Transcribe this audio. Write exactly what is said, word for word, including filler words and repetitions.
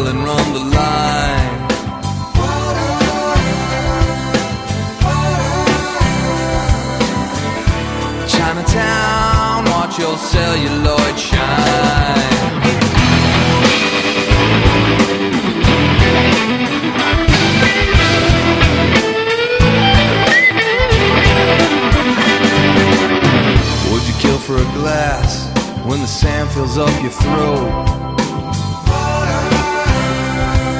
and run the line. Chinatown, watch your celluloid shine. Would you kill for a glass when the sand fills up your throat?